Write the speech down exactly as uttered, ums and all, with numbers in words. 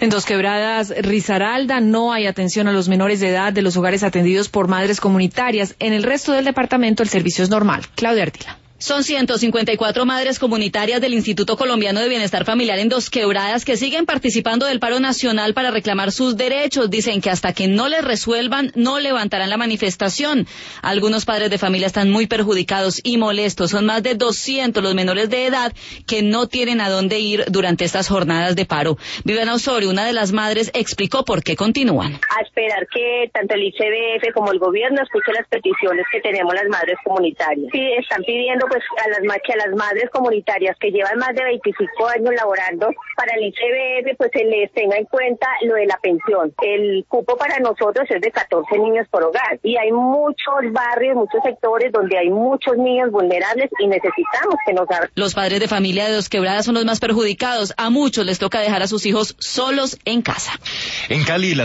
En Dos Quebradas, Risaralda, no hay atención a los menores de edad de los hogares atendidos por madres comunitarias. En el resto del departamento el servicio es normal. Claudia Artila. Son ciento cincuenta y cuatro madres comunitarias del Instituto Colombiano de Bienestar Familiar en Dos Quebradas que siguen participando del paro nacional para reclamar sus derechos. Dicen que hasta que no les resuelvan, no levantarán la manifestación. Algunos padres de familia están muy perjudicados y molestos. Son más de doscientos los menores de edad que no tienen a dónde ir durante estas jornadas de paro. Viviana Osorio, una de las madres, explicó por qué continúan. A esperar que tanto el I C B F como el gobierno escuche las peticiones que tenemos las madres comunitarias. Sí, están pidiendo pues a las, que a las madres comunitarias que llevan más de veinticinco años laborando para el I C B F pues se les tenga en cuenta lo de la pensión. El cupo para nosotros es de catorce niños por hogar y hay muchos barrios, muchos sectores donde hay muchos niños vulnerables y necesitamos que nos hagan. Los padres de familia de Dos Quebradas son los más perjudicados. A muchos les toca dejar a sus hijos solos en casa. En Cali, la